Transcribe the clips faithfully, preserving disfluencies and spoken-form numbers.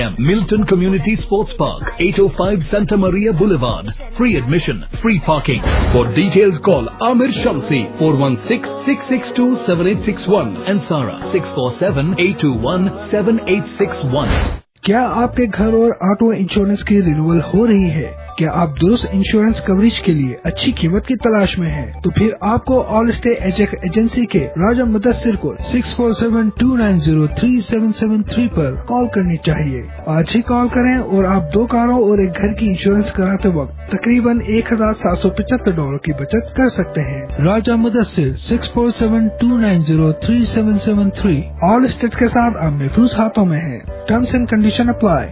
Milton Community Sports Park, eight oh five Santa Maria Boulevard. Free admission, free parking. For details call Amir Shamsi four one six, six six two, seven eight six one and Sara six four seven, eight two one, seven eight six one. क्या आपके घर और auto insurance की renewal हो रही है? क्या आप दुरुस्त इंश्योरेंस कवरेज के लिए अच्छी कीमत की तलाश में हैं? तो फिर आपको ऑल स्टे एजेक एजेंसी के राजा मुदस्सिर को six four seven two nine zero three seven seven three पर कॉल करनी चाहिए। आज ही कॉल करें और आप दो कारों और एक घर की इंश्योरेंस कराते वक्त तकरीबन एक हजार सात सौ पचहत्तर डॉलर की बचत कर सकते हैं। Raja Mudassir six four seven two nine zero three seven seven three all state के साथ आप महफूज हाथों में है। Terms and condition apply.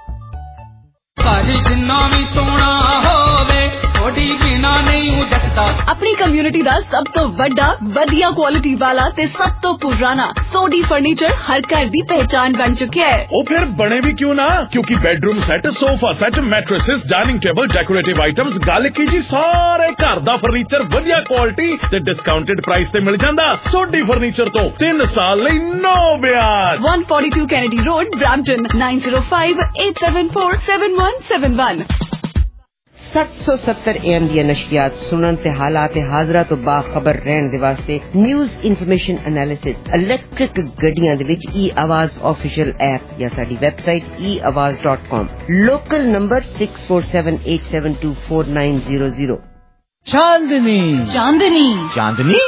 अपनी कम्युनिटी का सब तो बड़ा वधिया क्वालिटी वाला ते सब तो पुराना सोडी फर्नीचर हर घर की पहचान बन चुके हैं। ओ फिर बने भी क्यों ना, क्योंकि bedroom set, sofa set, mattresses, dining table, decorative items, गल की जी सारे घर दा फर्नीचर वधिया क्वालिटी ते डिस्काउंटेड प्राइस ते मिल जांदा। सोडी फर्नीचर तो तीन साल लई नो ब्याज। One forty two Kennedy Road, Brampton nine zero five eight seven four seven one seven one. सत्त सौ सत्तर एम दी नशरियात सुनन ते हालात हाजरा तो बाखबर रहन दे वास्ते न्यूज़ इन्फॉर्मेशन एनालिसिस इलेक्ट्रिक गड्डियां दे विच ई आवाज ऑफिशियल ऐप या साडी website e Awaaz dot com. Local number six four seven eight seven two four nine zero zero. Chandni Chandni Chandni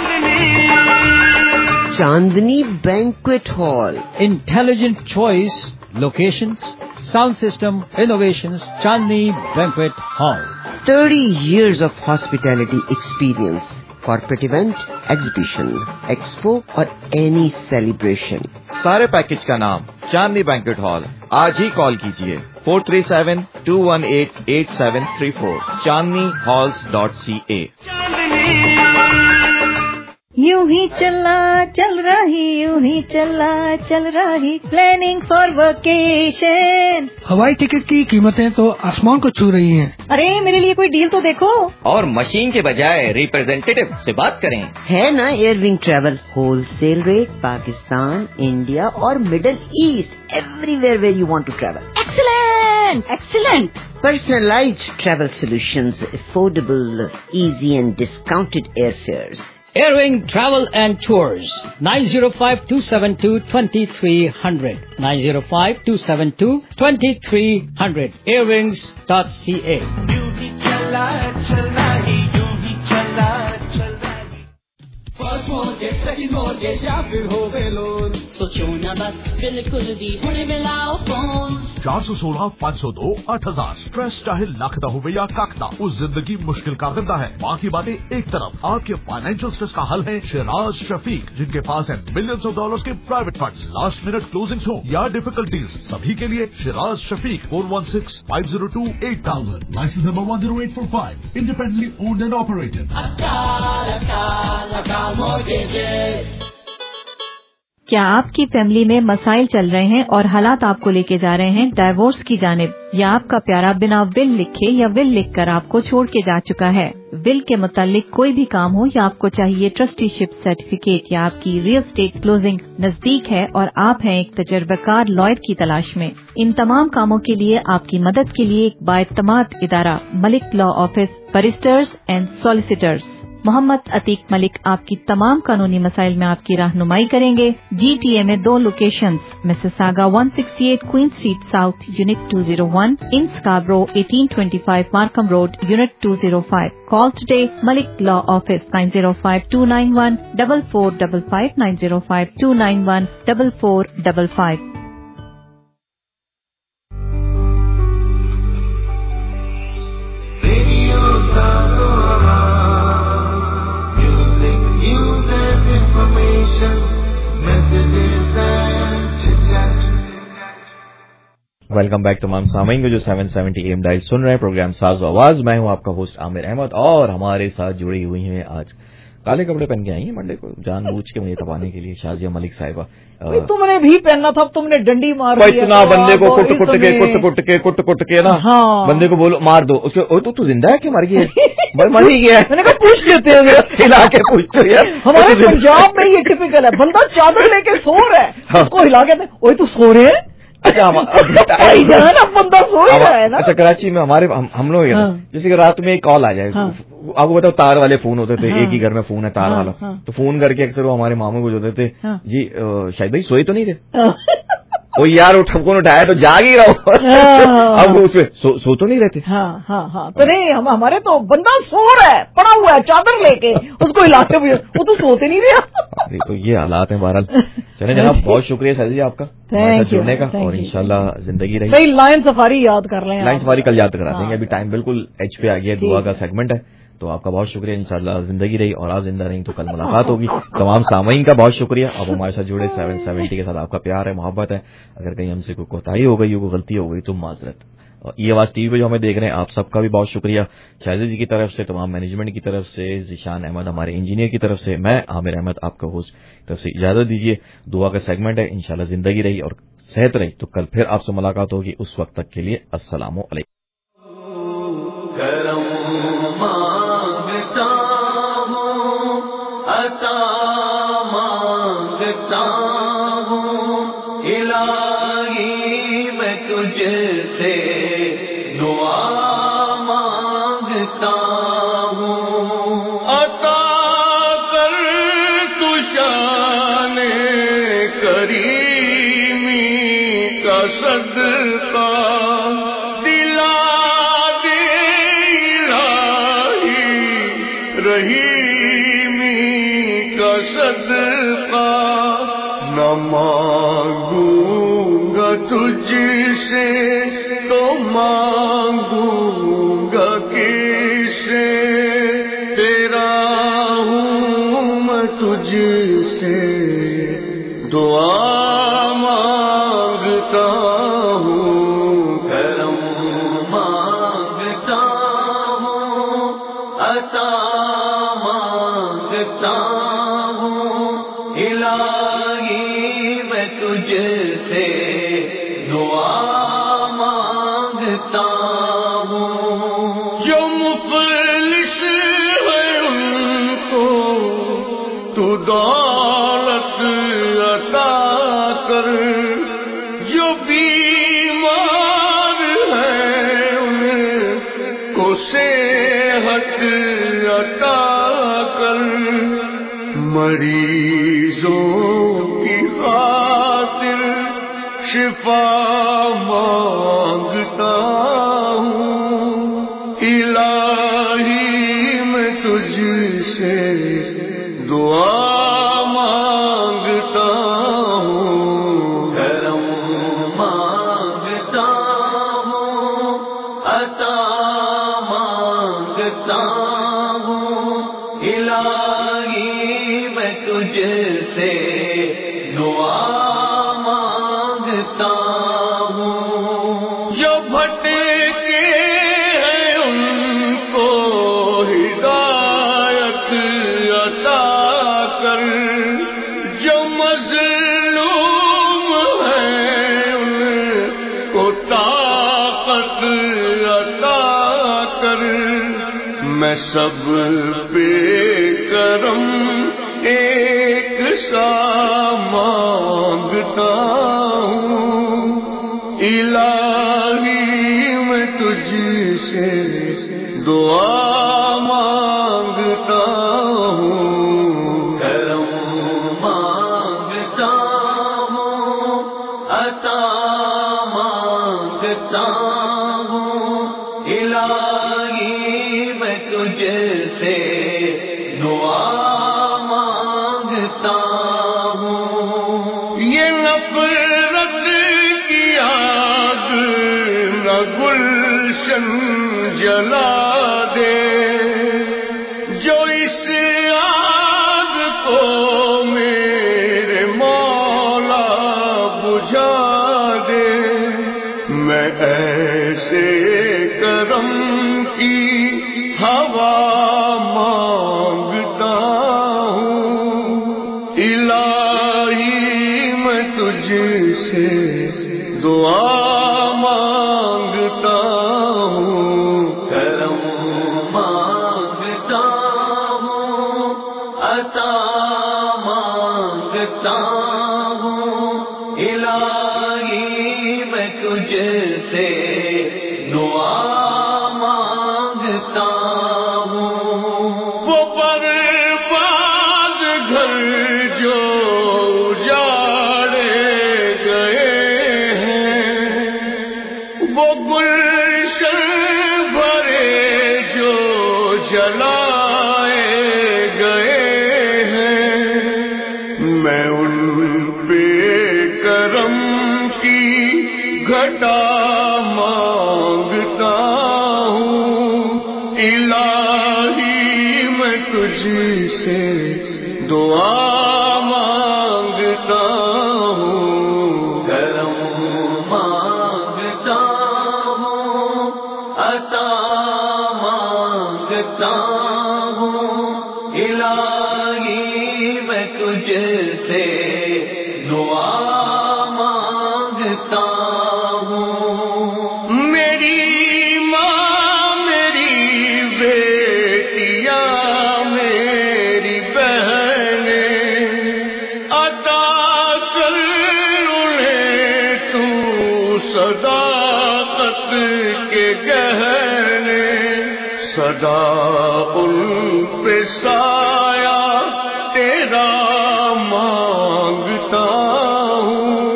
Chandni banquet hall. Intelligent choice, locations, sound system, innovations, Chandni Banquet Hall. thirty years of hospitality experience. Corporate event, exhibition, expo और any celebration. सारे package का नाम Chandni banquet hall. आज ही call कीजिए four three seven two one eight eight seven three four Chandni halls dot C A. यूं ही चला चल रही, यूं ही चला चल रही, प्लानिंग फॉर वेकेशन। हवाई टिकट की कीमतें तो आसमान को छू रही हैं। अरे मेरे लिए कोई डील तो देखो। और मशीन के बजाय रिप्रेजेंटेटिव से बात करें। है ना Airwing travel, wholesale rate, Pakistan, India और middle east, everywhere where you want to travel. Excellent excellent. Personalized travel solutions, affordable, easy and discounted airfares. Airwing Travel and Tours, nine zero five two seven two two three zero zero, nine zero five two seven two two three zero zero, airwings dot c a. सोचो ना बस, बिल्कुल भी हुणे मिलाओ phone. चार सौ सोलह पाँच सौ दो आठ हजार। स्ट्रेस चाहे लखदा हो या काकदा, उस जिंदगी मुश्किल कर देता है। बाकी बातें एक तरफ, आपके फाइनेंशियल स्ट्रेस का हल है शिराज शफीक, जिनके पास है मिलियंस ऑफ डॉलर्स के private funds. Last minute closings हो या डिफिकल्टीज, सभी के लिए Shiraz Shafiq four one six five zero two eight thousand. Licence number one zero eight four five, independently owned and operated. क्या आपकी फैमिली में मसाइल चल रहे हैं और हालात आपको लेके जा रहे हैं डाइवोर्स की जानिब, या आपका प्यारा बिना विल लिखे या विल लिखकर आपको छोड़ के जा चुका है? विल के मुतालिक कोई भी काम हो या आपको चाहिए ट्रस्टीशिप सर्टिफिकेट, या आपकी रियल एस्टेट क्लोजिंग नजदीक है और आप हैं एक तजर्बाकार लॉयर की तलाश में, इन तमाम कामों के लिए आपकी मदद के लिए एक बाएतमाद इदारा Malik law office, barristers and solicitors Mohammad Atiq Malik आपकी तमाम कानूनी मसाइल में आपकी रहनुमाई करेंगे। जीटीए में दो locations, Mississauga one sixty eight Queen Street South unit two zero one, in Scarborough eighteen twenty five Markham Road unit two zero five. Call today Malik law office nine zero five two nine one double four double five, nine zero five two nine one double four double five. Welcome back तमाम सामीन को जो seven seventy M dial सुन रहे हैं। Programme साज़ो आवाज, मैं हूं आपका होस्ट आमिर अहमद, और हमारे साथ जुड़ी हुई हैं आज काले कपड़े पहन के आई हैं मंडे को जानबूझ के मुझे तपाने के लिए शाजिया मलिक साहिबा। तुमने भी पहनना था, तुमने डंडी मार दी। इतना बंदे को कुट कुट के कुट कुट के कुट कुट के ना, हाँ। बंदे को बोलो मार दो, उसके ओ तो तू जिंदा है कि मर गया है? मर ही गया है। मैंने कहा पूछ लेते हैं, हिला के पूछते हैं। हमारे पंजाब में ये टिपिकल है, बंदा चादर लेके सो रहा है, उसको हिला के ओए तू सो रहे है, अच्छा हम बंदा सो ही रहा है ना। अच्छा कराची में हमारे हम, हम लोग हाँ। जैसे कि रात में एक कॉल आ जाए हाँ। आपको बताओ तार वाले फोन होते थे हाँ। एक ही घर में फोन है तार हाँ। वाला हाँ। तो फोन करके अक्सर वो हमारे मामू को जोते थे हाँ। जी शायद भाई सोए तो नहीं थे वो यार उठ फोन उठाया तो जाग ही रहो अब उसमें सो, सो तो नहीं रहते हाँ हाँ हाँ तो नहीं हम हमारे तो बंदा सो रहा है पड़ा हुआ है चादर लेके उसको हिलाते हुए वो तो सोते नहीं रहा। तो ये हालात है बहरहाल। चले जनाब बहुत शुक्रिया सर जी आपका जुड़ने का और इंशाल्लाह जिंदगी रही। भाई लाइन सफारी याद कर लें लाइन सफारी कल याद करा देंगे अभी टाइम बिल्कुल एच पे आ गया दुआ का सेगमेंट है तो आपका बहुत शुक्रिया इंशाल्लाह जिंदगी रही और आप जिंदा रही तो कल मुलाकात होगी। तमाम सामईन का बहुत शुक्रिया अब हमारे साथ जुड़े सेवन सेवेंटी के साथ आपका प्यार है मोहब्बत है। अगर कहीं हमसे कोई कोताही हो गई हो कोई गलती हो गई तो माजरत। ये आवाज टीवी पे जो हमें देख रहे हैं आप सबका भी बहुत शुक्रिया शाहिद जी की तरफ से तमाम मैनेजमेंट की तरफ से जिशान अहमद हमारे इंजीनियर की तरफ से मैं आमिर अहमद आपका होस्ट तरफ से इजाजत दीजिए। दुआ का सेगमेंट है इंशाल्लाह जिंदगी रही और सेहत रही तो कल फिर आपसे मुलाकात होगी उस वक्त तक के लिए अस्सलामु अलैकुम। तुझसे दुआ मांगता हूँ अता कर तू शान करीमी का सदका दिला दे इलाही रहीमी का सदका न मांगूंगा तुझसे तो मांगूंगा किससे तेरा हूँ मैं तुझसे दुआ मांगता हूँ करम मांगता हूँ अता मांगता हूँ इलाही मैं तुझसे दुआ मांगता हूँ जो मुफलिस है उनको तू दौलत अता कर जो बीमार है उनको सेहत अता कर मरीजों की खातिर शिफा मांगता हूँ इलाही मैं तुझसे दुआ मांगता हूँ करम मांगता हूँ अता मांगता हूँ इलाही मैं तुझसे दुआ मांगता हूँ जो भटके हैं उनको हिदायत अता कर जो मजलूम है उनको ताकत अता कर मैं सब पे करम एक सा मांगता हूँ इलाही मैं तुझसे दुआ मांगता हूँ करम मांगता हूँ अता मांगता हूँ इलाही मैं तुझसे दुआ मांगता हूँ ये नफरत की आग न गुलशन जला दे जो इस आग को मेरे मौला बुझा दे मैं ऐसे करम की हवा मांगता हूँ इलाही मैं तुझसे दुआ मांगता हूँ करम मांगता हूँ अता मांगता हूँ इलाही तुझसे दुआ मांगता हूँ। वो बर्बाद घर जो उजाड़े गए हैं, वो गुलशन भरे जो जलाए गए हैं, मैं उन पे करम की घटा मांगता हूँ। इलाही मैं तुझसे दुआ मांगता हूँ, करम मांगता हूँ, अता मांगता हूँ। इलाही मैं तुझसे दुआ मांगता हूँ। मेरी माँ, मेरी बेटियाँ, मेरी बहनें, अता कर उन्हें तू सदाकत के गहने, सदा उन पे साया तेरा मांगता हूँ।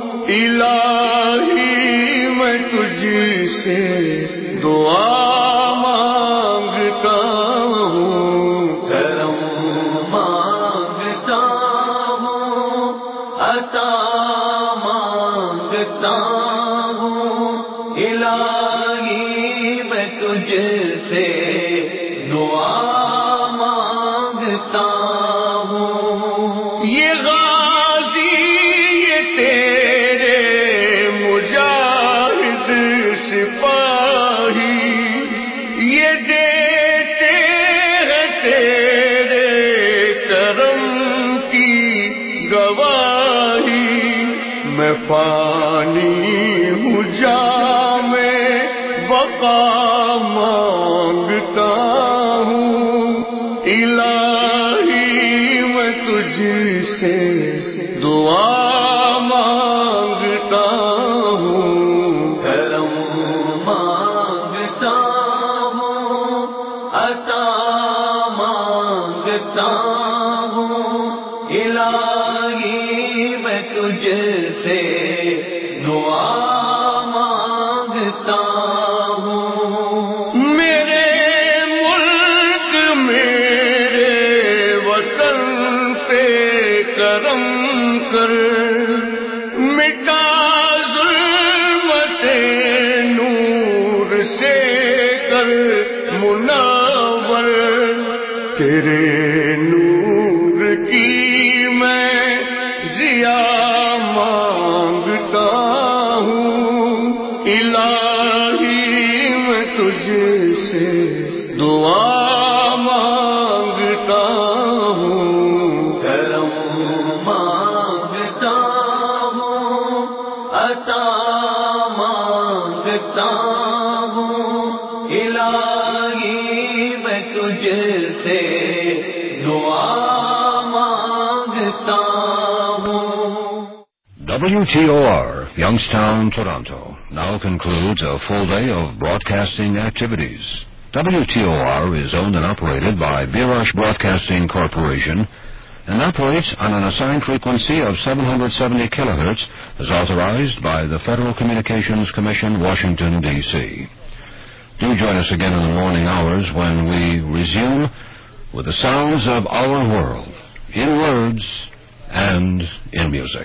इलाही मैं तुझसे दुआ मांगता हूँ, करम मांगता हूँ, अता मांगता हूँ। इलाही मैं तुझसे दुआ मांगता हूँ। ये गाजी ये तेरे मुजाहिद सिपाही, ये देते हैं तेरे करम की गवाही। मैं पानी हूँ जामे बका मांगता हूँ। इलाही मैं तुझसे दुआ मांगता हूँ, करम मांगता हूँ, अता मांगता हूँ। इलाही मैं तुझसे दुआ मांगता हूँ। मेरे मुल्क मेरे वतन पे करम कर, मिटा ज़ुल्मते नूर से कर मुनव्वर। तेरे नूर की मैं ज़िया मांगता हूँ। इलाही मैं तुझसे दुआ मांगता हूँ, करम मांगता हूँ, अता मांगता हूँ। इलाही मैं तुझसे दुआ मांगता हूँ। W T O R, Youngstown, Toronto, now concludes a full day of broadcasting activities. W T O R is owned and operated by Birash Broadcasting Corporation and operates on an assigned frequency of seven hundred seventy kilohertz as authorized by the Federal Communications Commission, Washington, D C Do join us again in the morning hours when we resume with the sounds of our world, in words and in music.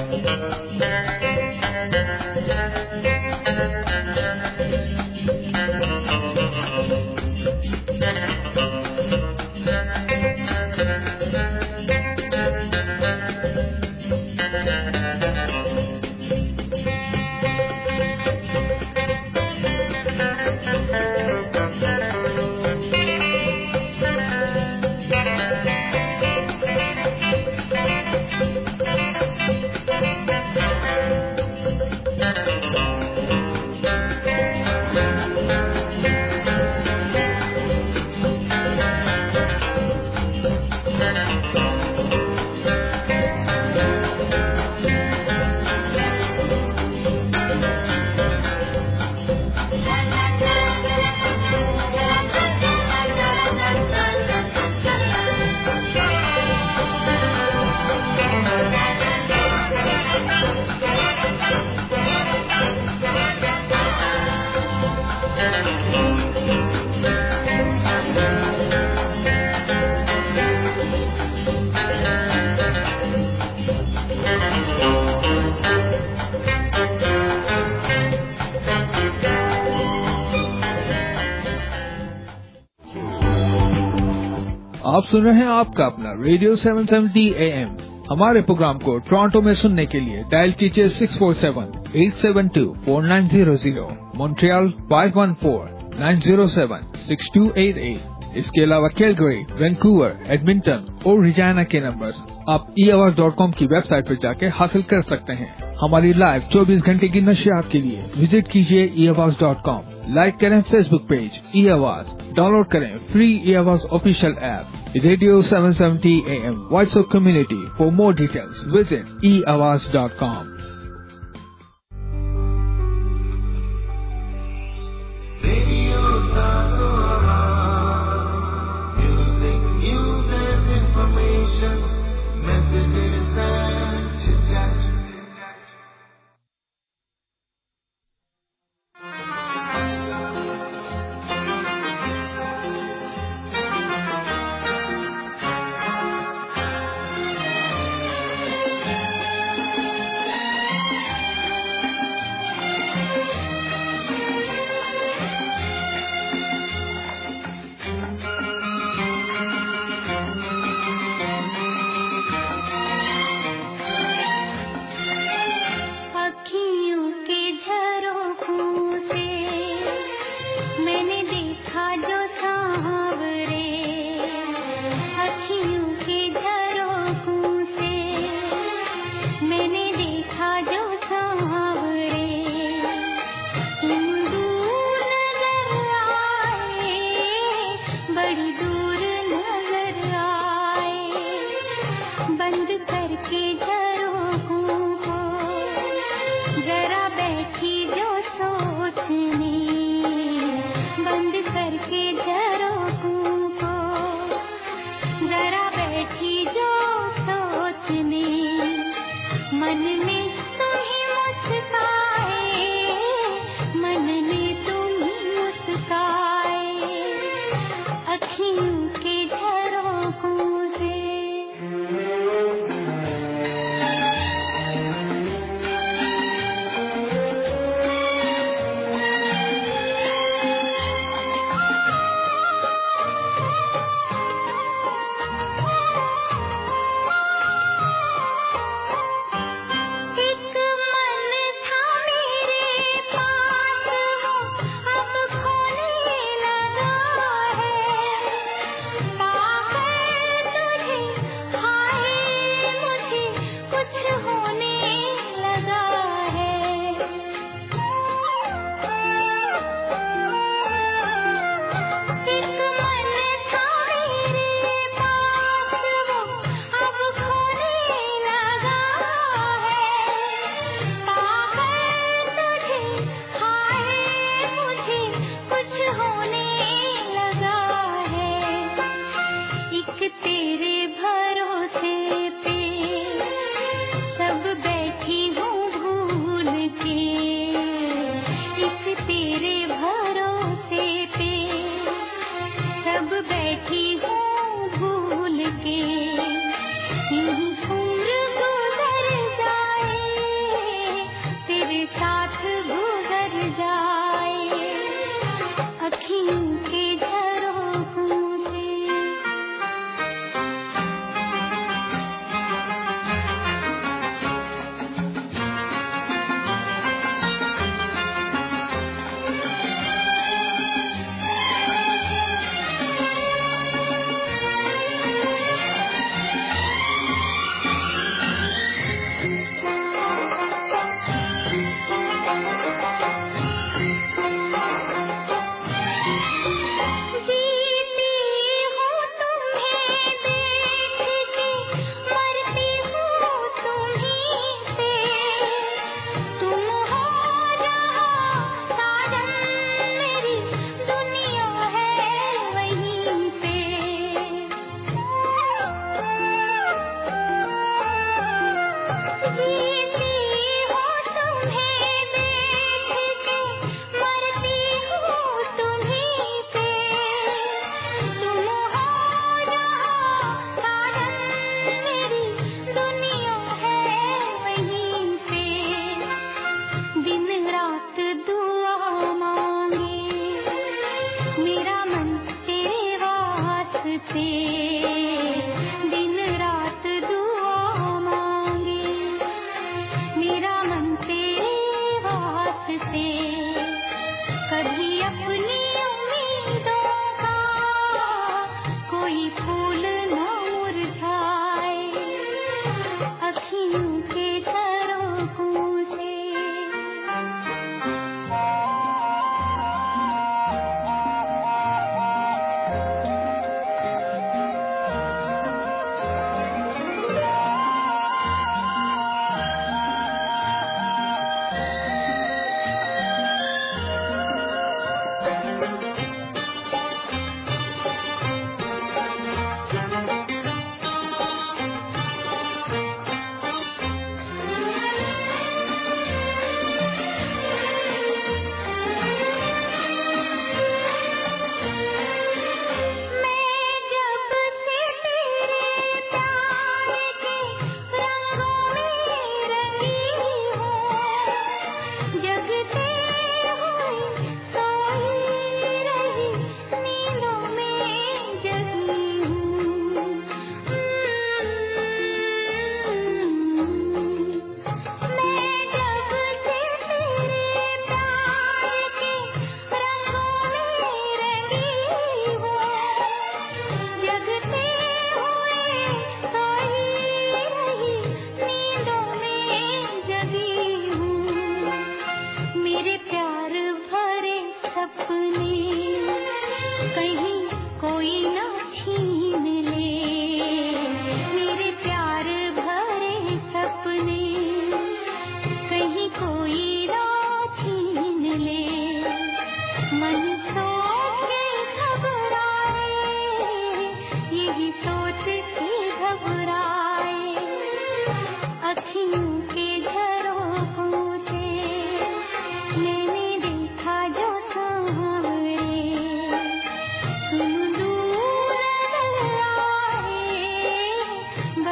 आप सुन रहे हैं आपका अपना radio seven seventy A M. हमारे programme को Toronto में सुनने के लिए डायल कीजिए six four seven eight seven two four nine zero zero, Montreal five one four nine zero seven six two eight eight. इसके अलावा कैलगरी, वैंकूवर, एडमिंटन और रिजाना के नंबर्स आप ई आवाज डॉट कॉम की वेबसाइट पर जाके हासिल कर सकते हैं। हमारी लाइव चौबीस घंटे की नशियात के लिए विजिट कीजिए e Awaaz dot com. Like करें Facebook page e Awaaz, download करें free e Awaaz official app radio seven seventy A M voice of community. For more details visit e Awaaz dot com.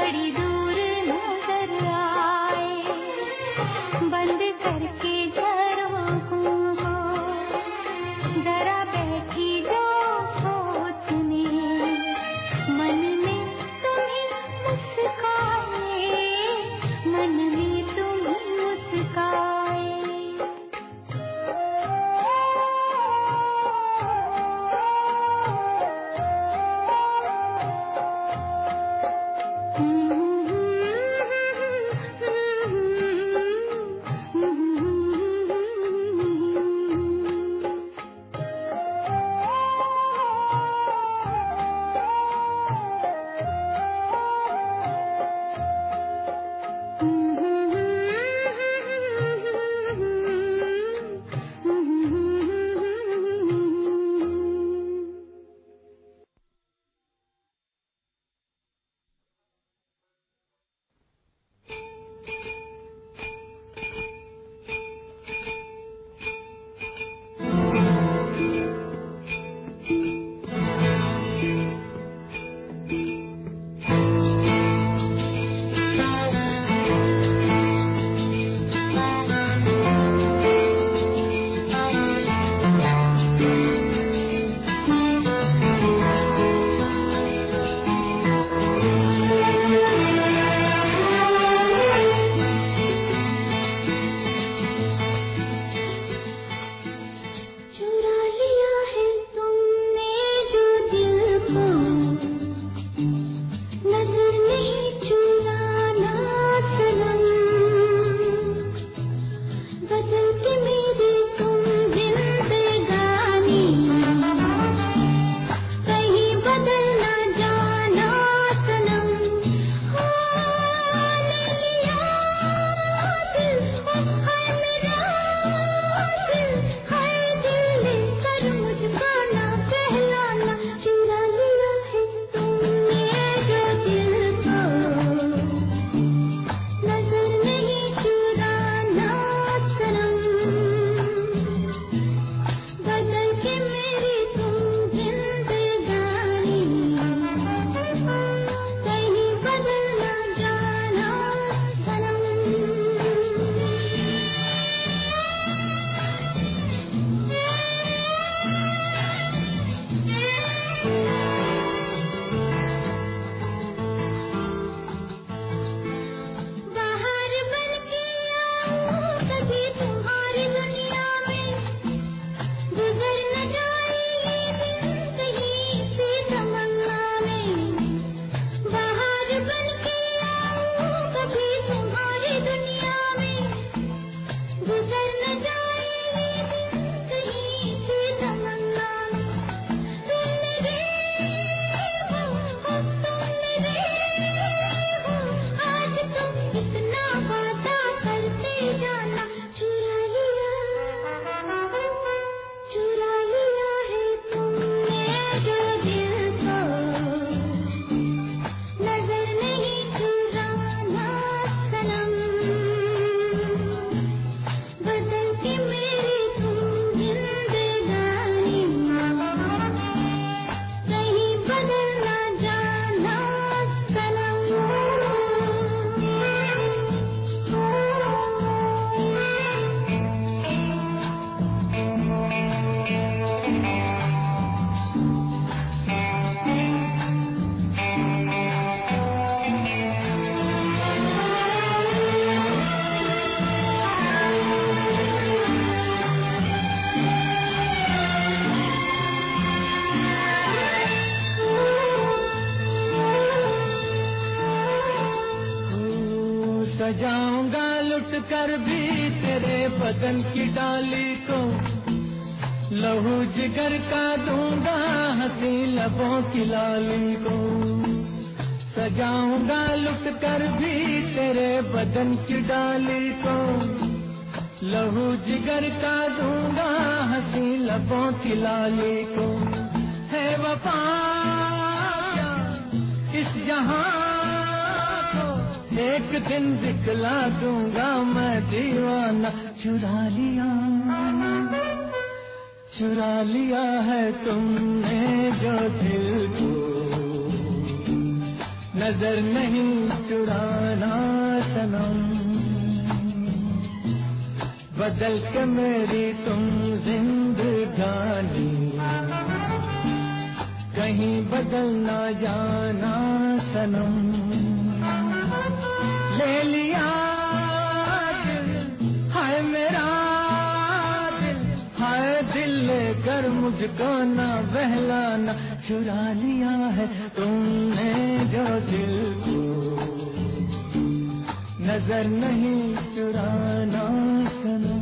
बड़ी दूर नजर आए, बंद करके झरोखों को जरा बैठी जो सोचने, मन में तुम्हें मुस्काए, मन में तुम्हें मुस्काए। सजाऊंगा लुट कर भी तेरे बदन की डाली को, लहू जिगर का दूंगा हंसी लबों की लाली को। सजाऊंगा लुट कर भी तेरे बदन की डाली को, लहू जिगर का दूंगा हंसी लबों की लाली को। है वफा इस जहां एक दिन दिखला दूंगा मैं दीवाना। चुरा लिया चुरा लिया है तुमने जो दिल को, नजर नहीं चुराना सनम, बदल के मेरी तुम जिंदगानी, कहीं बदल ना जाना सनम। ले लिया दिल, हाय मेरा दिल, हाय दिल लेकर मुझको ना बहलाना, चुरा लिया है तुमने जो दिल को, नजर नहीं चुराना सनम।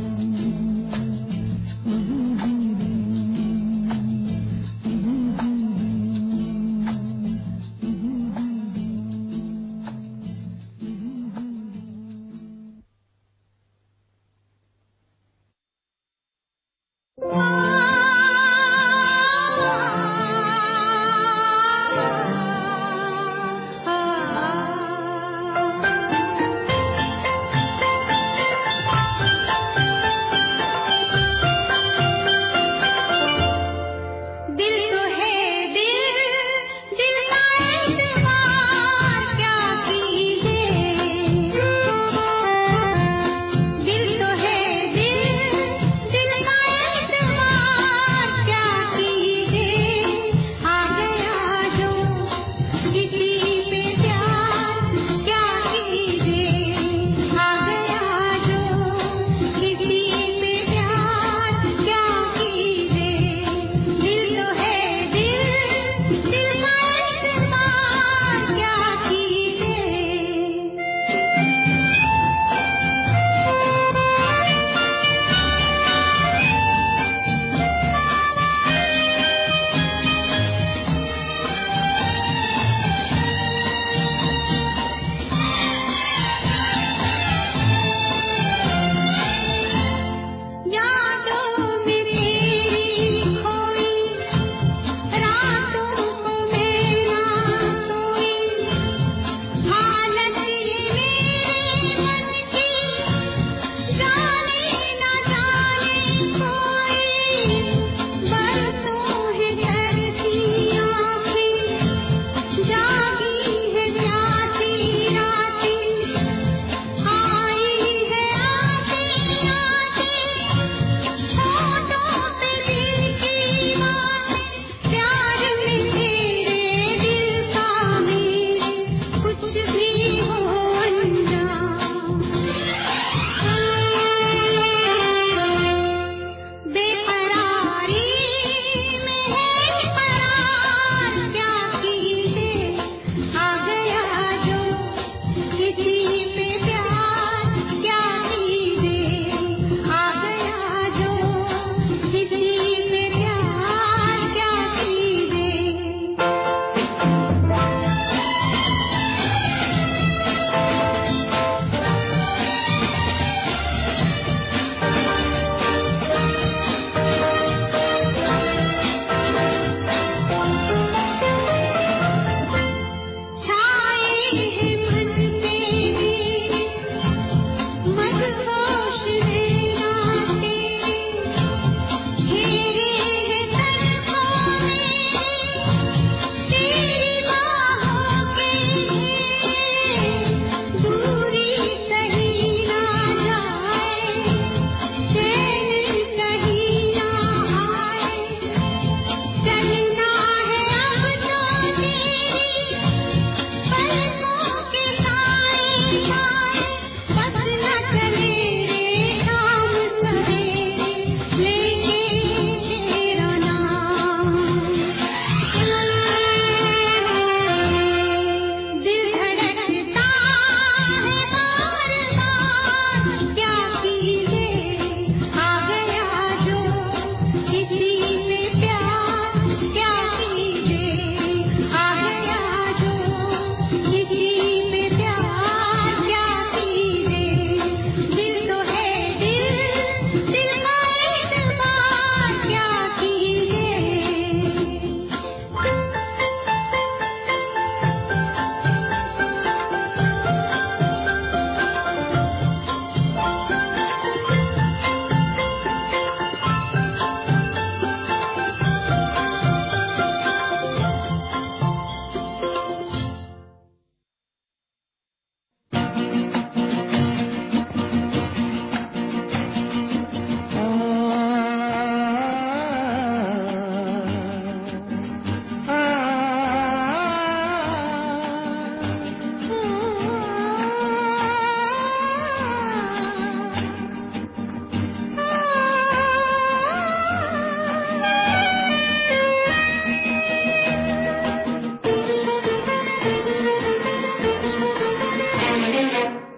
आ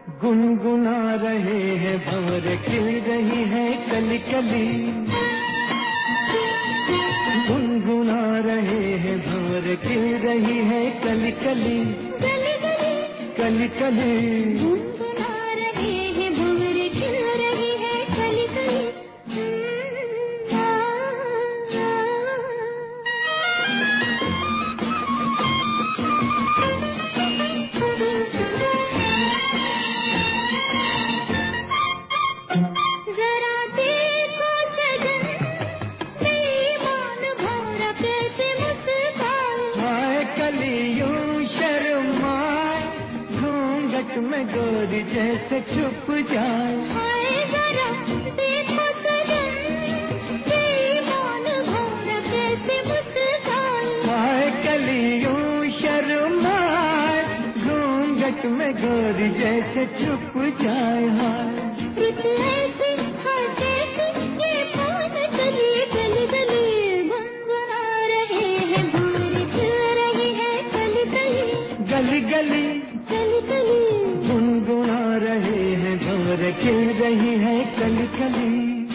गुनगुना रहे हैं भंवर खिल रही है कली कली, गुनगुना रहे हैं भंवर खिल रही है कली कली, कली कली गुनगुना रहे हैं भंवर खिल रही है कली कली। में गोरी जैसे छुप जाए, हाय जरा देखो सजन, बेईमान भंवर कैसे मुस्काए, हाय कलियों शर्माए, घूंघट में गोरी जैसे छुप जाए, हाय रुत ऐसी हर कैसी ये पवन चली गली गली, गुनगुना रहे हैं भंवर खिल रही है कली कली, गली गली कली कली गुनगुना रहे हैं भंवर खिल रही है कली कली।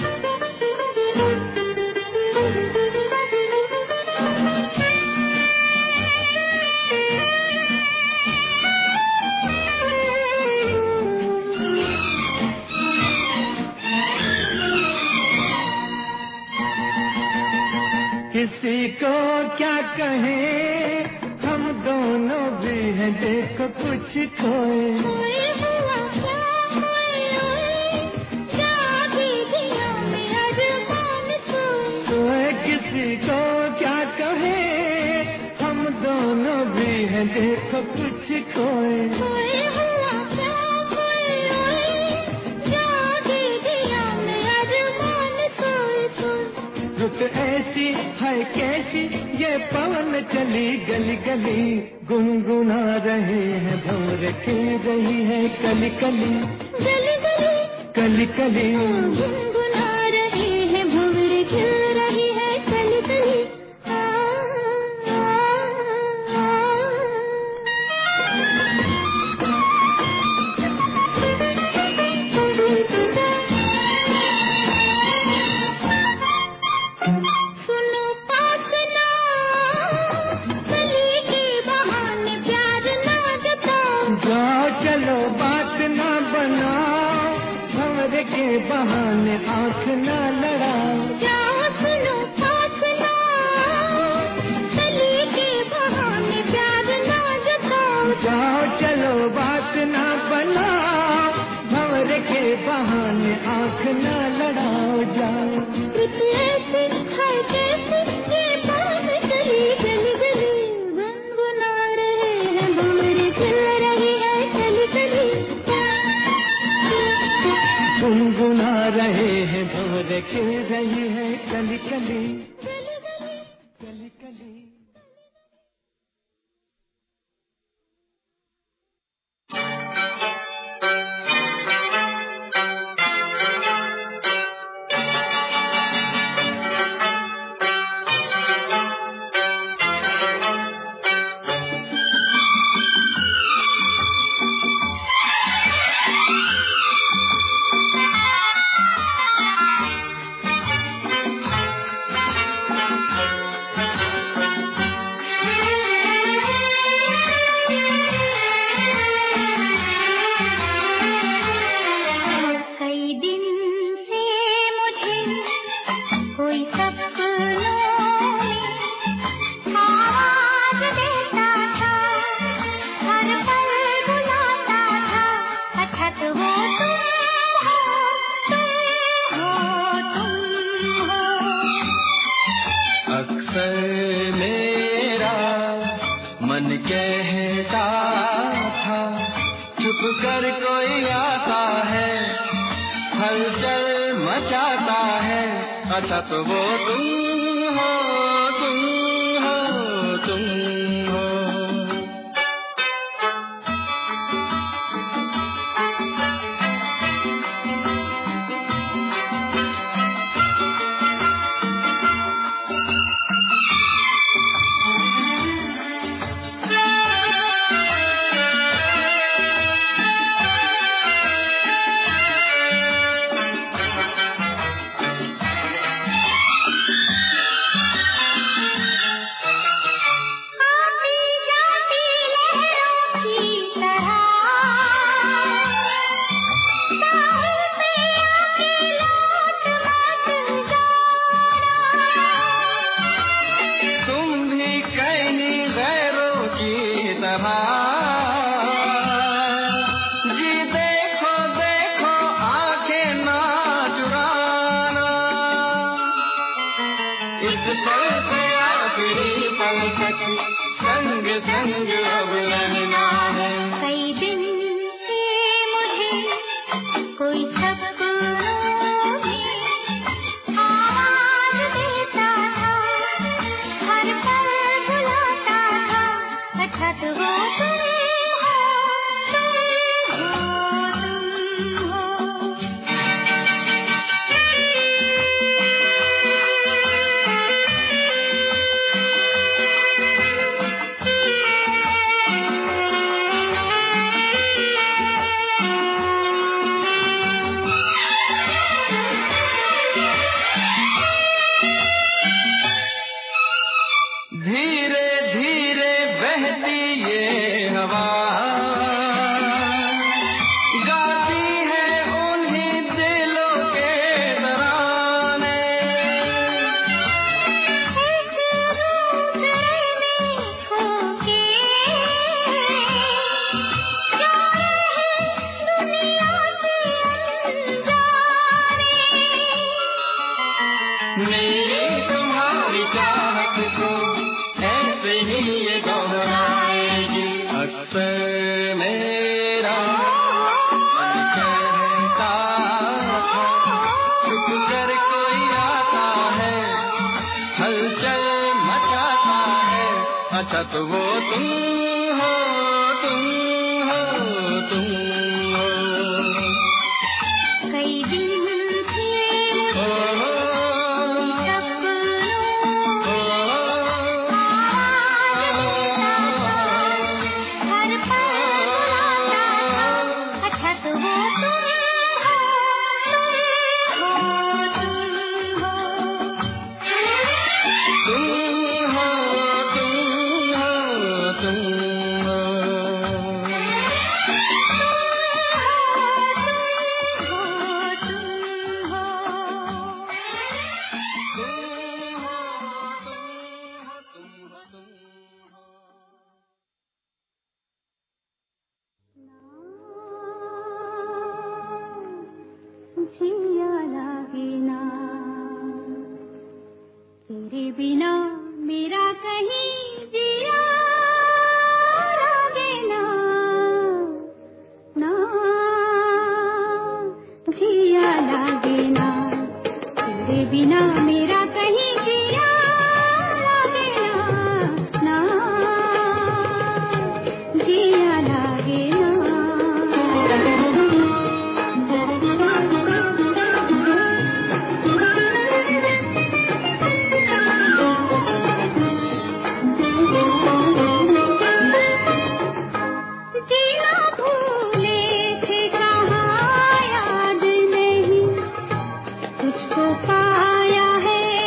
किसी को क्या कहें, हम दोनों भी हैं देखो कुछ खोए, खोए हुआ क्या खोए, जागी दिया मेरा अरमान सोए, सोए किसी को क्या कहे, हम दोनों भी हैं देखो कुछ खोए, खोए हुआ क्या खोए, जागी दिया मेरा अरमान सोए सोए, रुत ऐसी है कैसी ये पवन चली गली गली, गुनगुना रहे हैं भंवर खिल रही है कली कली, गली गली कली कली गुनगुना रहे हैं भंवर खिल रही है कली कली। चलो बात ना बनाओ, भंवर के बहाने आंख ना लड़ाओ, जाओ सुनो पास ना, गली के बहाने प्यार ना जताओ, जाओ चलो बात ना बनाओ, भंवर के बहाने आंख ना लड़ाओ, जाओ रुत ऐसी है कैसी ये पवन चली गली गली, गुनगुना रहे हैं भंवर खिल रही है कली कली, गुनगुना रहे हैं भंवर खिल रही है कली कली, कली कली। कर कोई आता है, हलचल मचाता है, अच्छा तो वो तुम हो, तुम हो, तुम हो। संग अब रहना है। कई दिन से मुझे कोई सपनों में आवाज देता था, हर पल बुलाता था, अच्छा तो वो तुम हो, तुम हो, तुम हो। धीरे धीरे बहती ये हवा गाती है उन्हीं दिलों के तराने। एक दूसरे में खोके जा रहे दुनिया के अनजाने। मेरी तुम्हारी चाहत को ऐसे ही ये दोहराएगी। अक्सर मेरा मन कहता था, छुप कर कोई आता है, हलचल मचाता है, अच्छा तो वो तुम हो, तुम हो, तुम हो। कई दिन से ओ, सपनों ओ, हर पल बुलाता था, अच्छा तो वो तुम हो, तुम हो, तुम हो। तुम हो, तुम हो, तुम हो। जिया लागे ना तेरे बिना मेरा कहीं जिया लागे ना, ना जिया लागे ना तेरे बिना मेरा कहीं जिया लागे ना, ना जिया लागे ना। जीना भूले थे कहाँ याद नहीं, तुझको पाया है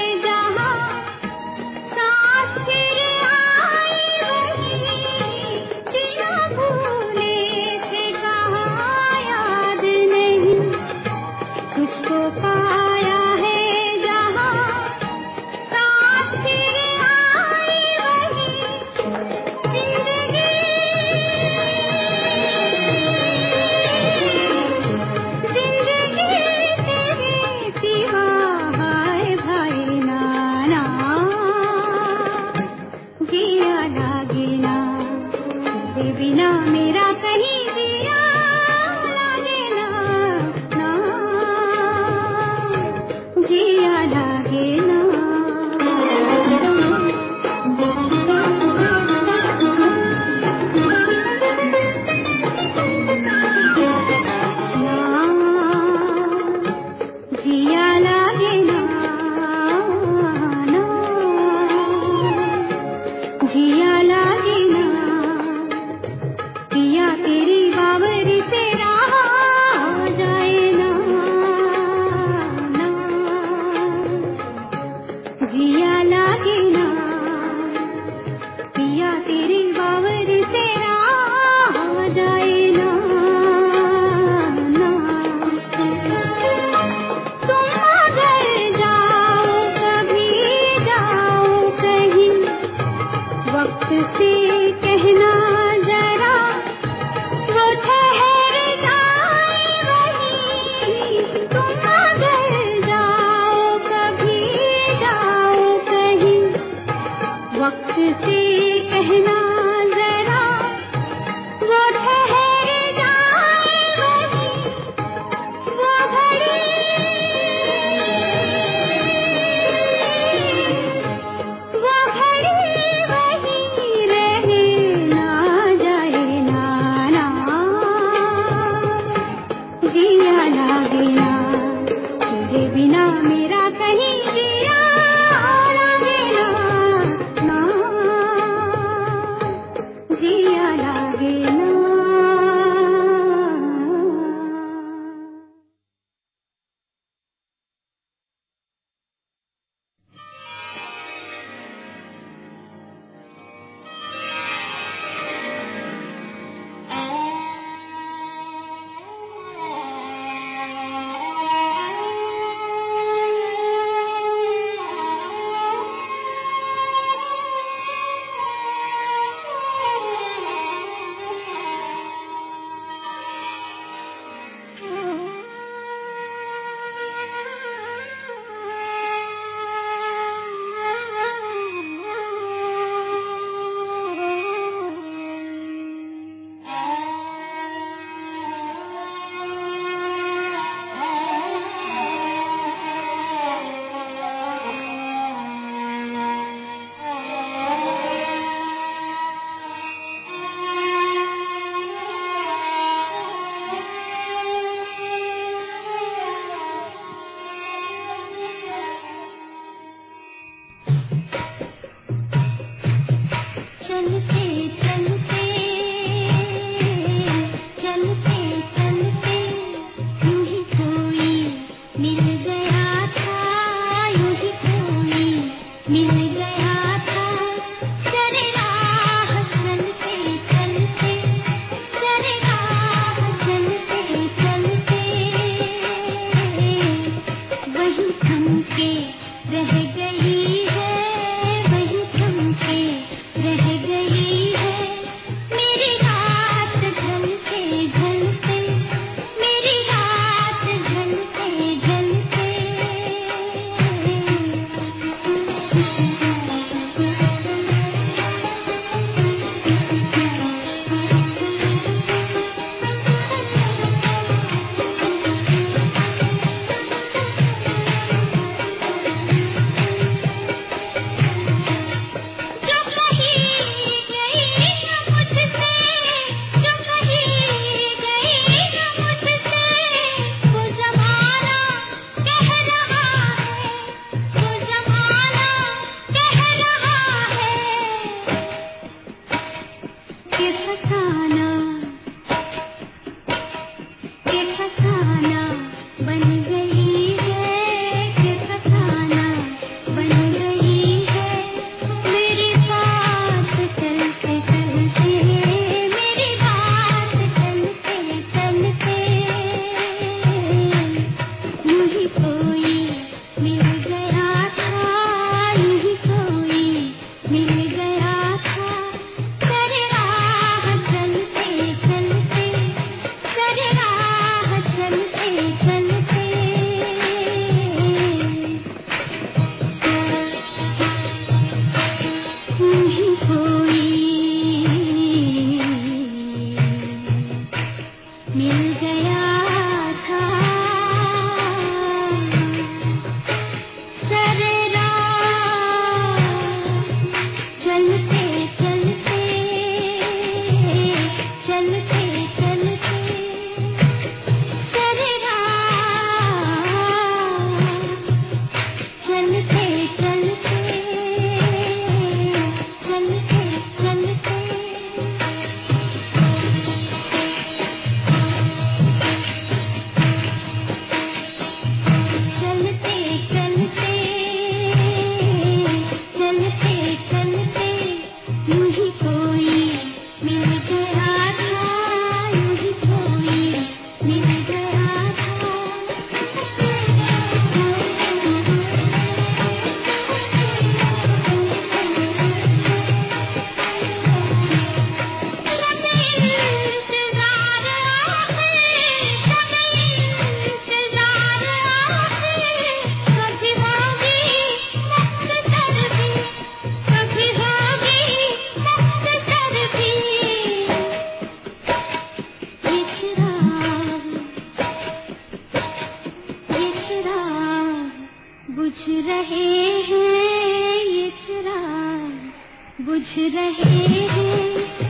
लागे ना, तेरे बिना मेरा कहीं जिया लागे ना, ना जिया लागे ना।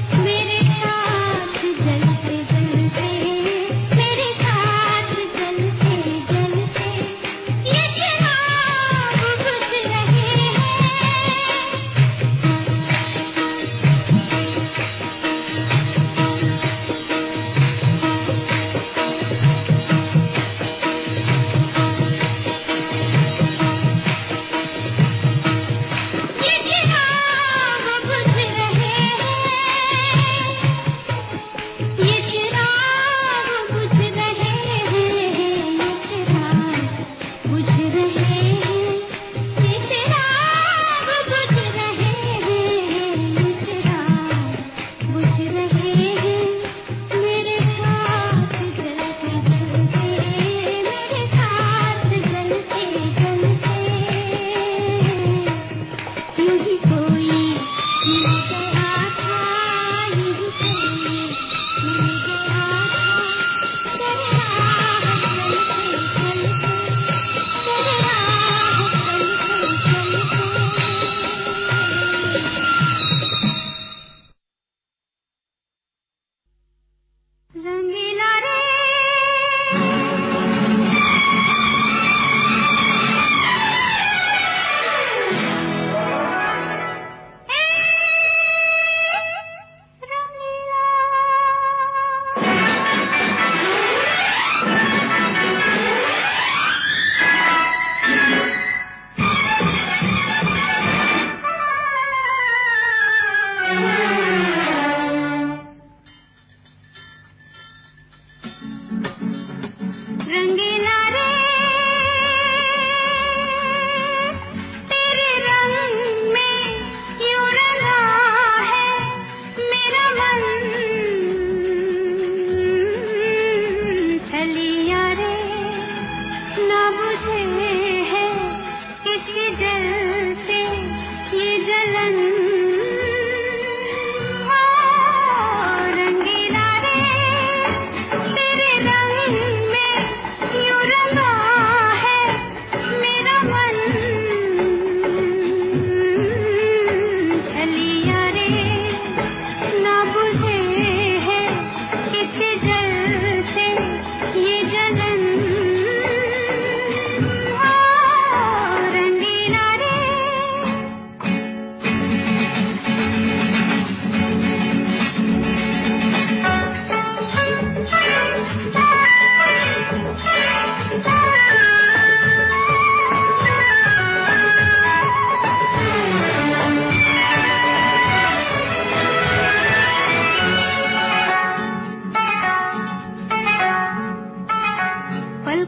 मेरे साथ जलते जलते मेरे साथ जलते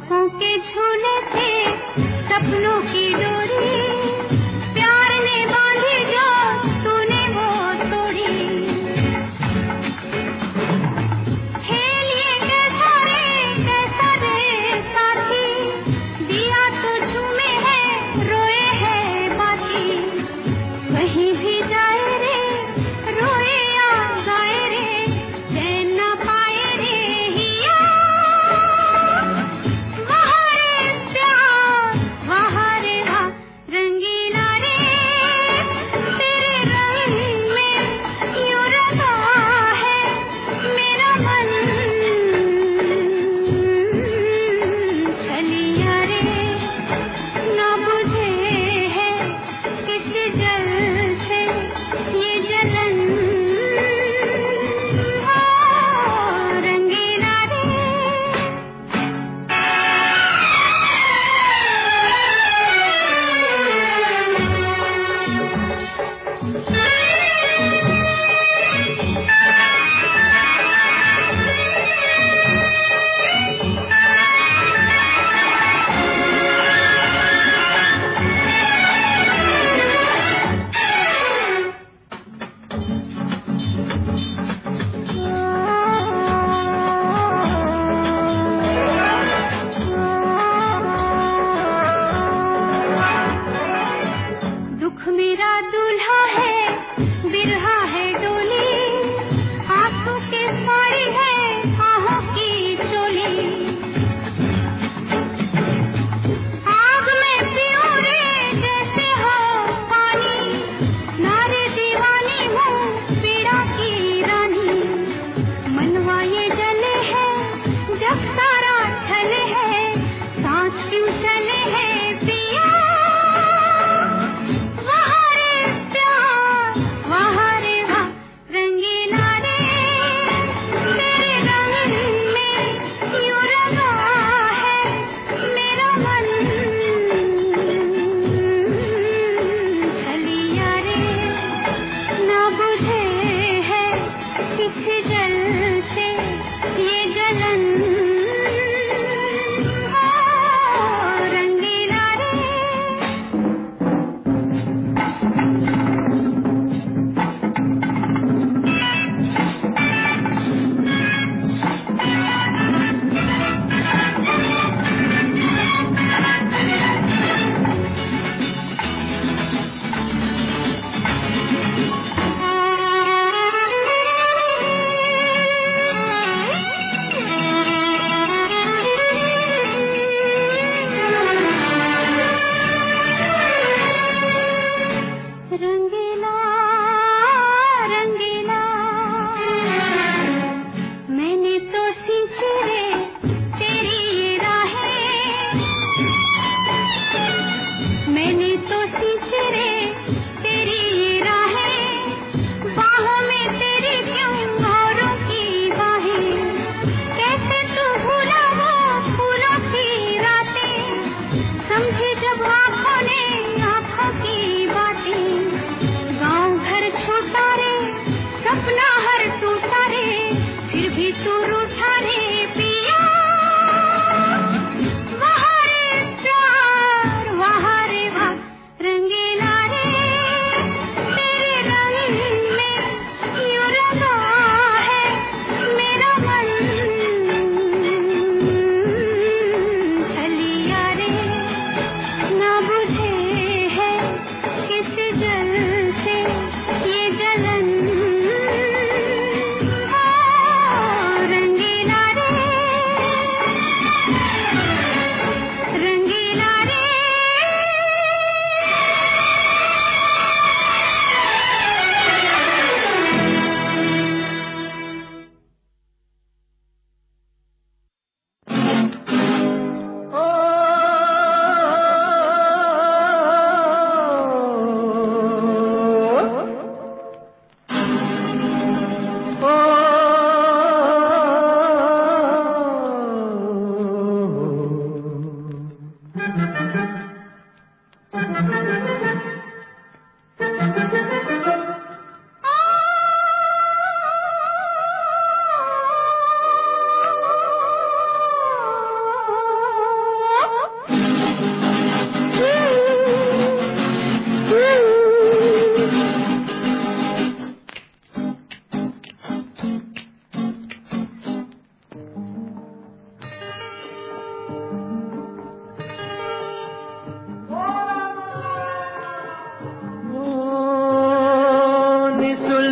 जुल्फों के झूले थे सपनों की डोरी प्यार ने बांधी जो तूने वो तोड़ी खेल ये कैसा रे कैसा रे साथी दिया तो झूमे है रोए है बाकी कहीं भी जाए रे रोए या गाए रे चैन न पाए रे हिया वहाँ रे प्यार वहाँ रे वहाँ रंग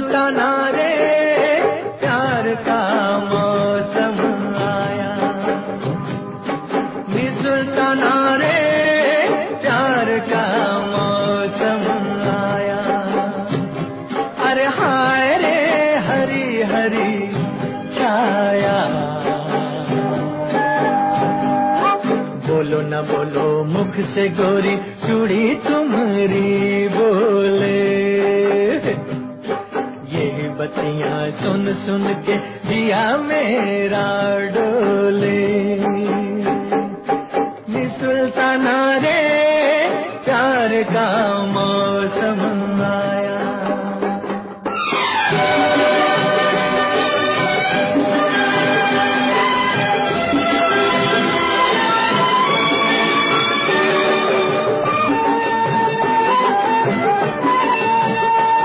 सुल्ताना रे प्यार का मौसम आया, नी सुल्ताना रे प्यार का मौसम आया। अरे हाय रे हरी हरी छाया, बोलो न बोलो मुख से गोरी चूड़ी तुम्हारी बोले, यही बत्तियां सुन सुन के दिया मेरा डोले।